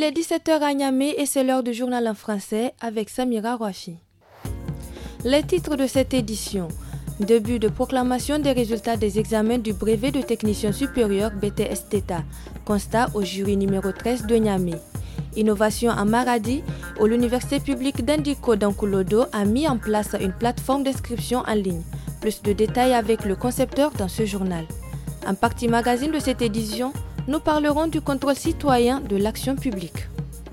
est 17h à Niamey et c'est l'heure du journal en français avec Samira Rouafi. Les titres de cette édition. Début de proclamation des résultats des examens du brevet de technicien supérieur BTS-TETA. Constat au jury numéro 13 de Niamey. Innovation à Maradi, où l'université publique d'Indiko d'Ankulodo a mis en place une plateforme d'inscription en ligne. Plus de détails avec le concepteur dans ce journal. En partie magazine de cette édition, nous parlerons du contrôle citoyen de l'action publique.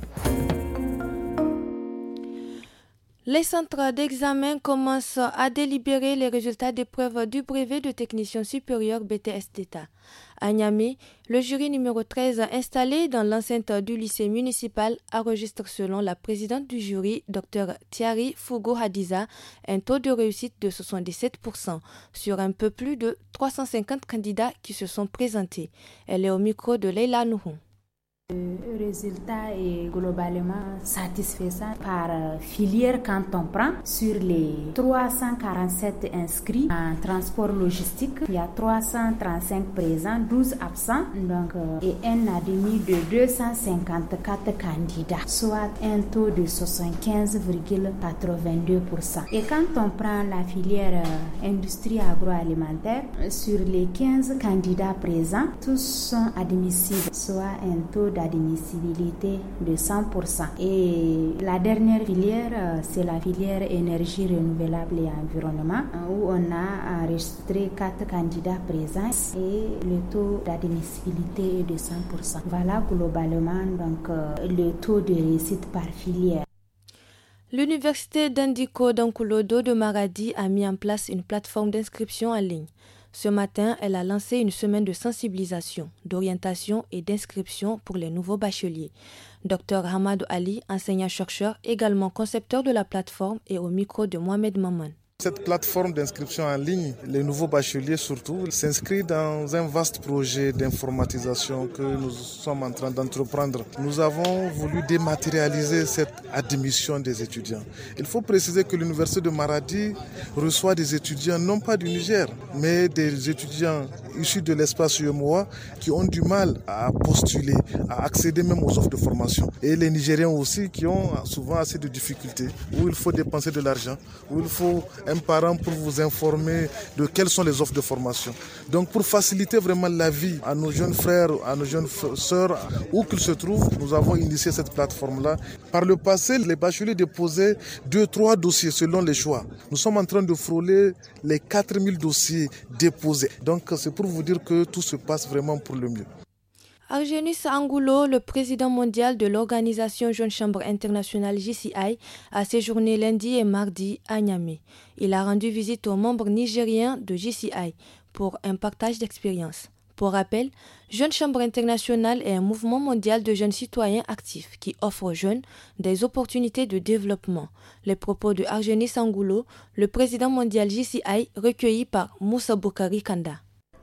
Les centres d'examen commencent à délibérer les résultats d'épreuves du brevet de technicien supérieur BTS-TETA. À Niamey, le jury numéro 13 installé dans l'enceinte du lycée municipal enregistre selon la présidente du jury, Dr Thierry Fougo Hadiza, un taux de réussite de 77% sur un peu plus de 350 candidats qui se sont présentés. Elle est au micro de Leila Nouhou. Le résultat est globalement satisfaisant par filière quand on prend. Sur les 347 inscrits en transport logistique, il y a 335 présents, 12 absents et un admis de 254 candidats, soit un taux de 75,82%. Et quand on prend la filière industrie agroalimentaire, sur les 15 candidats présents, tous sont admissibles, soit un taux d'admissibilité de 100%. Et la dernière filière, c'est la filière énergie renouvelable et environnement, où on a enregistré 4 candidats présents et le taux d'admissibilité est de 100%. Voilà globalement le taux de réussite par filière. L'université d'Indiko d'Ankulodo de Maradi a mis en place une plateforme d'inscription en ligne. Ce matin, elle a lancé une semaine de sensibilisation, d'orientation et d'inscription pour les nouveaux bacheliers. Dr Hamadou Ali, enseignant-chercheur, également concepteur de la plateforme, est au micro de Mohamed Maman. Cette plateforme d'inscription en ligne, les nouveaux bacheliers surtout, s'inscrit dans un vaste projet d'informatisation que nous sommes en train d'entreprendre. Nous avons voulu dématérialiser cette admission des étudiants. Il faut préciser que l'université de Maradi reçoit des étudiants non pas du Niger, mais des étudiants issus de l'espace UEMOA qui ont du mal à postuler, à accéder même aux offres de formation. Et les Nigériens aussi qui ont souvent assez de difficultés, où il faut dépenser de l'argent, où il faut un parent pour vous informer de quelles sont les offres de formation. Donc pour faciliter vraiment la vie à nos jeunes frères, à nos jeunes sœurs, où qu'ils se trouvent, nous avons initié cette plateforme-là. Par le passé, les bacheliers déposaient 2-3 dossiers selon les choix. Nous sommes en train de frôler les 4000 dossiers déposés. Donc c'est pour vous dire que tout se passe vraiment pour le mieux. Argenis Angulo, le président mondial de l'organisation Jeune Chambre internationale JCI, a séjourné lundi et mardi à Niamey. Il a rendu visite aux membres nigériens de JCI pour un partage d'expériences. Pour rappel, Jeune Chambre internationale est un mouvement mondial de jeunes citoyens actifs qui offre aux jeunes des opportunités de développement. Les propos de Argenis Angulo, le président mondial JCI, recueillis par Moussa Boukari Kanda.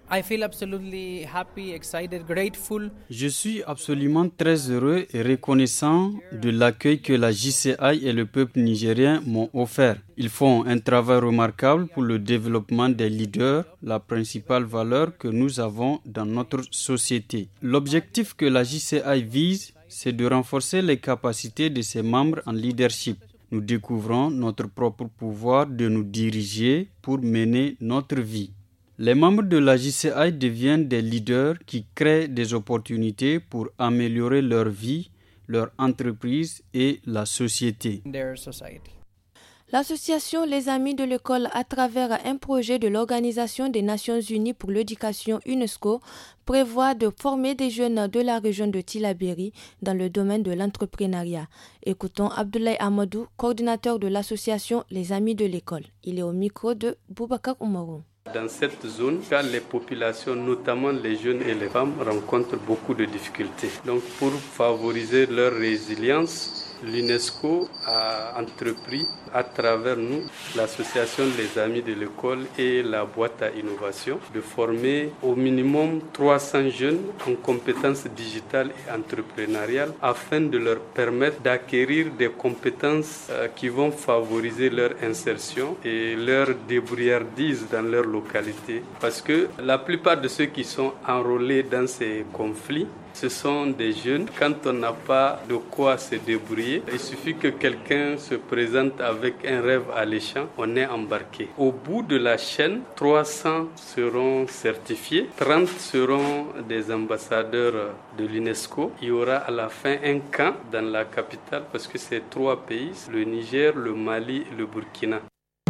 Je suis absolument très heureux et reconnaissant de l'accueil que la JCI et le peuple nigérien m'ont offert. Ils font un travail remarquable pour le développement des leaders, la principale valeur que nous avons dans notre société. L'objectif que la JCI vise, c'est de renforcer les capacités de ses membres en leadership. Nous découvrons notre propre pouvoir de nous diriger pour mener notre vie. Les membres de la JCI deviennent des leaders qui créent des opportunités pour améliorer leur vie, leur entreprise et la société. L'association Les Amis de l'école, à travers un projet de l'Organisation des Nations Unies pour l'éducation UNESCO, prévoit de former des jeunes de la région de Tillabéri dans le domaine de l'entrepreneuriat. Écoutons Abdoulaye Amadou, coordinateur de l'association Les Amis de l'école. Il est au micro de Boubacar Oumarou. Dans cette zone, les populations, notamment les jeunes et les femmes, rencontrent beaucoup de difficultés. Donc, pour favoriser leur résilience, l'UNESCO a entrepris à travers nous, l'association Les Amis de l'école et la boîte à innovation, de former au minimum 300 jeunes en compétences digitales et entrepreneuriales afin de leur permettre d'acquérir des compétences qui vont favoriser leur insertion et leur débrouillardise dans leur localité. Parce que la plupart de ceux qui sont enrôlés dans ces conflits Ce sont des jeunes. Quand on n'a pas de quoi se débrouiller, il suffit que quelqu'un se présente avec un rêve alléchant, on est embarqué. Au bout de la chaîne, 300 seront certifiés, 30 seront des ambassadeurs de l'UNESCO. Il y aura à la fin un camp dans la capitale parce que c'est 3 pays, le Niger, le Mali et le Burkina.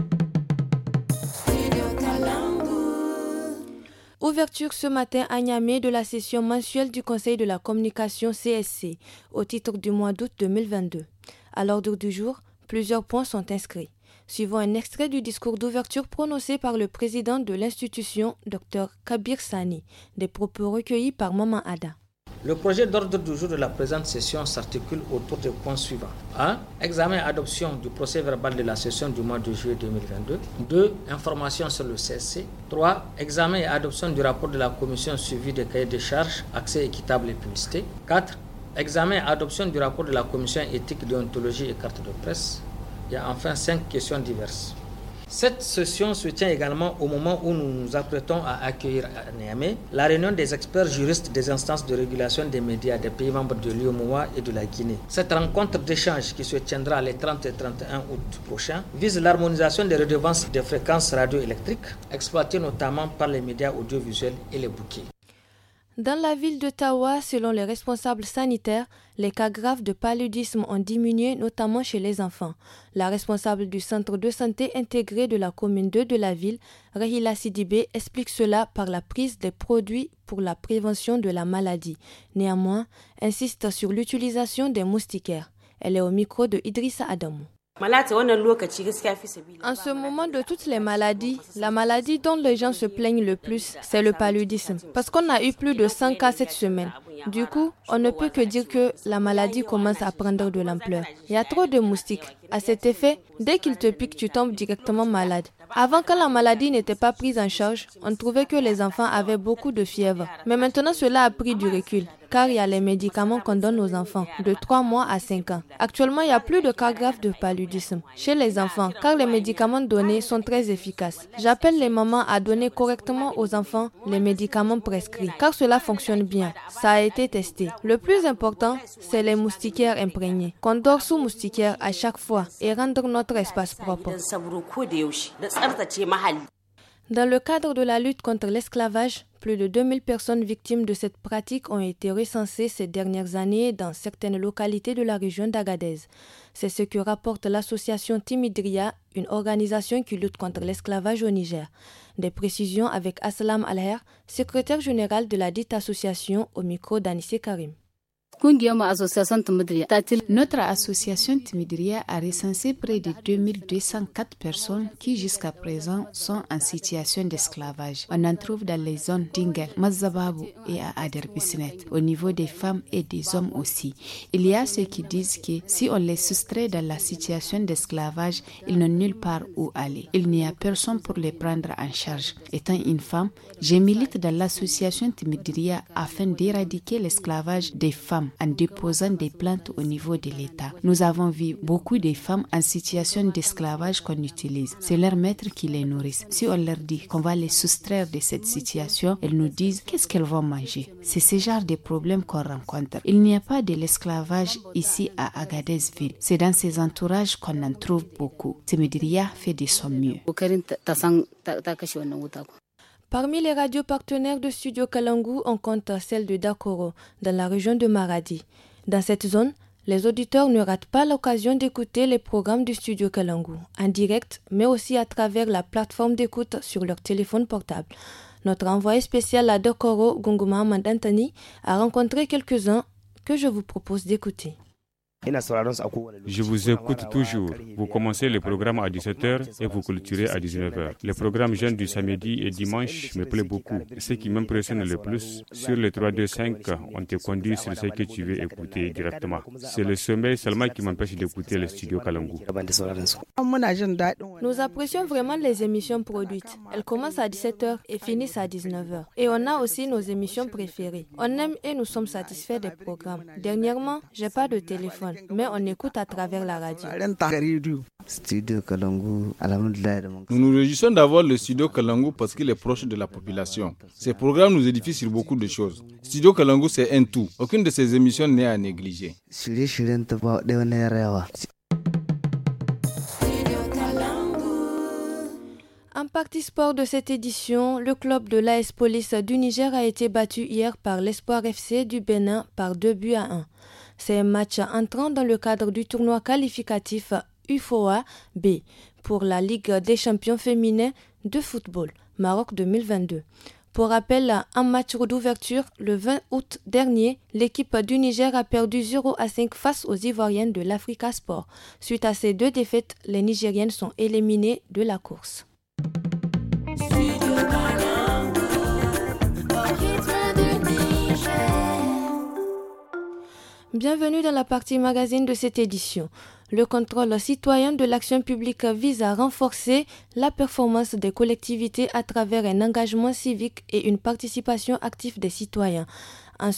Ouverture ce matin à Niamey de la session mensuelle du Conseil de la communication CSC au titre du mois d'août 2022. À l'ordre du jour, plusieurs points sont inscrits. Suivant un extrait du discours d'ouverture prononcé par le président de l'institution, Dr Kabir Sani, des propos recueillis par Maman Ada. Le projet d'ordre du jour de la présente session s'articule autour des points suivants. 1. Examen et adoption du procès verbal de la session du mois de juillet 2022. 2. Information sur le CSC. 3. Examen et adoption du rapport de la commission suivi des cahiers de charges, accès équitable et publicité. 4. Examen et adoption du rapport de la commission éthique, déontologie et carte de presse. Et enfin 5 questions diverses. Cette session se tient également au moment où nous nous apprêtons à accueillir à Niamey la réunion des experts juristes des instances de régulation des médias des pays membres de l'UEMOA et de la Guinée. Cette rencontre d'échange qui se tiendra les 30 et 31 août prochains vise l'harmonisation des redevances des fréquences radioélectriques exploitées notamment par les médias audiovisuels et les bouquets. Dans la ville d'Ottawa, selon les responsables sanitaires, les cas graves de paludisme ont diminué, notamment chez les enfants. La responsable du centre de santé intégré de la commune 2 de la ville, Rahila Sidibé, explique cela par la prise des produits pour la prévention de la maladie. Néanmoins, insiste sur l'utilisation des moustiquaires. Elle est au micro de Idrissa Adamou. En ce moment de toutes les maladies, la maladie dont les gens se plaignent le plus, c'est le paludisme. Parce qu'on a eu plus de 100 cas cette semaine. Du coup, on ne peut que dire que la maladie commence à prendre de l'ampleur. Il y a trop de moustiques. À cet effet, dès qu'ils te piquent, tu tombes directement malade. Avant, quand la maladie n'était pas prise en charge, on trouvait que les enfants avaient beaucoup de fièvre. Mais maintenant, cela a pris du recul, car il y a les médicaments qu'on donne aux enfants, de 3 mois à 5 ans. Actuellement, il n'y a plus de cas graves de paludisme chez les enfants, car les médicaments donnés sont très efficaces. J'appelle les mamans à donner correctement aux enfants les médicaments prescrits, car cela fonctionne bien. Ça a été testé. Le plus important, c'est les moustiquaires imprégnés. Qu'on dort sous moustiquaires à chaque fois et rendre notre espace propre. Dans le cadre de la lutte contre l'esclavage, plus de 2000 personnes victimes de cette pratique ont été recensées ces dernières années dans certaines localités de la région d'Agadez. C'est ce que rapporte l'association Timidria, une organisation qui lutte contre l'esclavage au Niger. Des précisions avec Aslam Alher, secrétaire général de la dite association, au micro d'Anissé Karim. Notre association Timidria a recensé près de 2204 personnes qui jusqu'à présent sont en situation d'esclavage. On en trouve dans les zones d'Ingel, Mazababou et à Aderbisnet, au niveau des femmes et des hommes aussi. Il y a ceux qui disent que si on les soustrait dans la situation d'esclavage, ils n'ont nulle part où aller. Il n'y a personne pour les prendre en charge. Étant une femme, je milite dans l'association Timidria afin d'éradiquer l'esclavage des femmes en déposant des plaintes au niveau de l'État. Nous avons vu beaucoup de femmes en situation d'esclavage qu'on utilise. C'est leurs maîtres qui les nourrissent. Si on leur dit qu'on va les soustraire de cette situation, elles nous disent qu'est-ce qu'elles vont manger. C'est ce genre de problèmes qu'on rencontre. Il n'y a pas de l'esclavage ici à Agadez-Ville. C'est dans ces entourages qu'on en trouve beaucoup. Timidria fait de son mieux. Parmi les radios partenaires de Studio Kalangu, on compte celle de Dakoro, dans la région de Maradi. Dans cette zone, les auditeurs ne ratent pas l'occasion d'écouter les programmes du Studio Kalangu, en direct, mais aussi à travers la plateforme d'écoute sur leur téléphone portable. Notre envoyé spécial à Dakoro, Gunguma Mandantani, a rencontré quelques-uns que je vous propose d'écouter. Je vous écoute toujours. Vous commencez le programme à 17h et vous clôturez à 19h. Le programme jeune du samedi et dimanche me plaît beaucoup. Ce qui m'impressionne le plus, sur les 325, on te conduit sur ce que tu veux écouter directement. C'est le sommeil seulement qui m'empêche d'écouter le studio Kalangu. Nous apprécions vraiment les émissions produites. Elles commencent à 17h et finissent à 19h. Et on a aussi nos émissions préférées. On aime et nous sommes satisfaits des programmes. Dernièrement, j'ai pas de téléphone. téléphone, mais on écoute à travers la radio. Nous nous réjouissons d'avoir le studio Kalangu parce qu'il est proche de la population. Ces programmes nous édifient sur beaucoup de choses. Studio Kalangu, c'est un tout. Aucune de ces émissions n'est à négliger. En partie sport de cette édition, le club de l'AS Police du Niger a été battu hier par l'Espoir FC du Bénin par 2-1. C'est un match entrant dans le cadre du tournoi qualificatif UFOA B pour la Ligue des champions féminins de football Maroc 2022. Pour rappel, en match d'ouverture, le 20 août dernier, l'équipe du Niger a perdu 0-5 face aux Ivoiriennes de l'Africa Sport. Suite à ces 2 défaites, les Nigériennes sont éliminées de la course. Bienvenue dans la partie magazine de cette édition. Le contrôle citoyen de l'action publique vise à renforcer la performance des collectivités à travers un engagement civique et une participation active des citoyens, en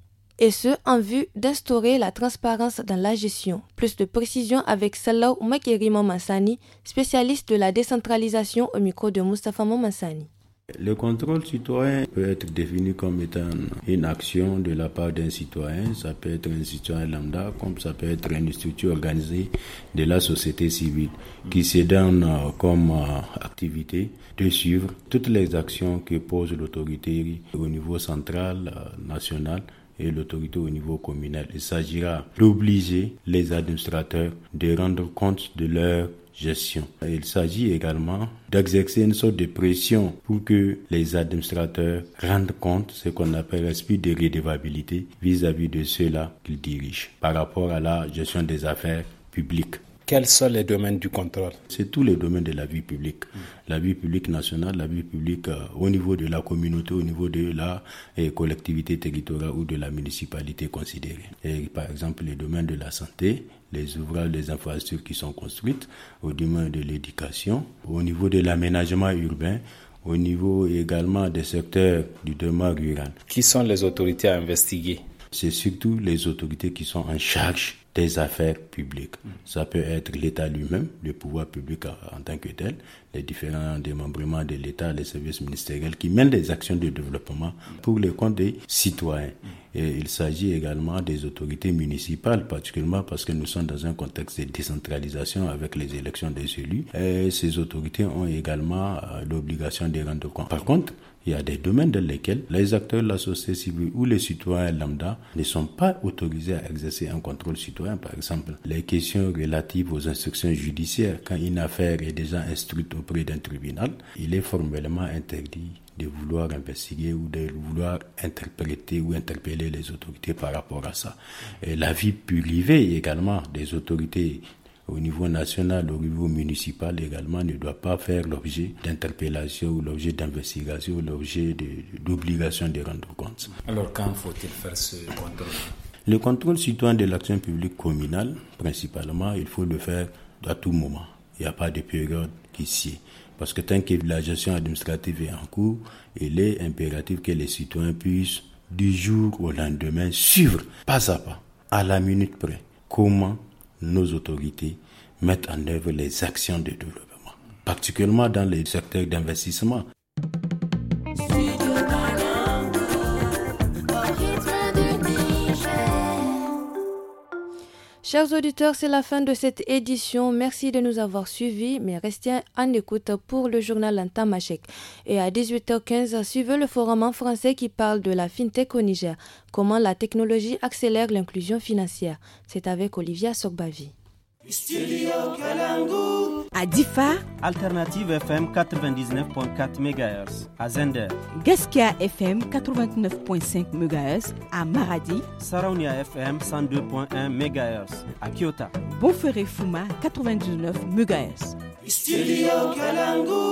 vue d'instaurer la transparence dans la gestion. Plus de précision avec Salah Makeri Mamansani, spécialiste de la décentralisation au micro de Moustapha Mamansani. Le contrôle citoyen peut être défini comme étant une action de la part d'un citoyen. Ça peut être un citoyen lambda, comme ça peut être une structure organisée de la société civile qui se donne comme activité de suivre toutes les actions que pose l'autorité au niveau central, national et l'autorité au niveau communal. Il s'agira d'obliger les administrateurs de rendre compte de leur gestion. Il s'agit également d'exercer une sorte de pression pour que les administrateurs rendent compte, ce qu'on appelle l'esprit de redevabilité vis-à-vis de ceux-là qu'ils dirigent par rapport à la gestion des affaires publiques. Quels sont les domaines du contrôle? C'est tous les domaines de la vie publique. La vie publique nationale, la vie publique au niveau de la communauté, au niveau de la collectivité territoriale ou de la municipalité considérée. Et par exemple, les domaines de la santé, les ouvrages, les infrastructures qui sont construites, au domaine de l'éducation, au niveau de l'aménagement urbain, au niveau également des secteurs du domaine rural. Qui sont les autorités à investiguer? C'est surtout les autorités qui sont en charge des affaires publiques. Ça peut être l'État lui-même, le pouvoir public en tant que tel, les différents démembrements de l'État, les services ministériels qui mènent des actions de développement pour le compte des citoyens. Et il s'agit également des autorités municipales, particulièrement parce que nous sommes dans un contexte de décentralisation avec les élections des élus. Et ces autorités ont également l'obligation de rendre compte. Par contre, il y a des domaines dans lesquels les acteurs de la société civile ou les citoyens lambda ne sont pas autorisés à exercer un contrôle citoyen. Par exemple, les questions relatives aux instructions judiciaires, quand une affaire est déjà instruite auprès d'un tribunal, il est formellement interdit de vouloir investiguer ou de vouloir interpréter ou interpeller les autorités par rapport à ça. Et la vie privée également des autorités au niveau national, au niveau municipal également, ne doit pas faire l'objet d'interpellation ou l'objet d'investigation ou l'objet d'obligation de rendre compte. Alors quand faut-il faire ce contrôle? Le contrôle citoyen de l'action publique communale, principalement, il faut le faire à tout moment. Il n'y a pas de période qui s'y est. Parce que tant que la gestion administrative est en cours, il est impératif que les citoyens puissent, du jour au lendemain, suivre, pas à pas, à la minute près, comment nos autorités mettent en œuvre les actions de développement, particulièrement dans les secteurs d'investissement. Chers auditeurs, c'est la fin de cette édition. Merci de nous avoir suivis, mais restez en écoute pour le journal en tamashek. Et à 18h15, suivez le forum en français qui parle de la FinTech au Niger. Comment la technologie accélère l'inclusion financière. C'est avec Olivia Sogbavi. À Difa, Alternative FM 99.4 MHz. À Zender, Gaskia FM 89.5 MHz. À Maradi, Saraunia FM 102.1 MHz. À Kyoto, Bonferré Fuma 99 MHz. Studio Kalangu.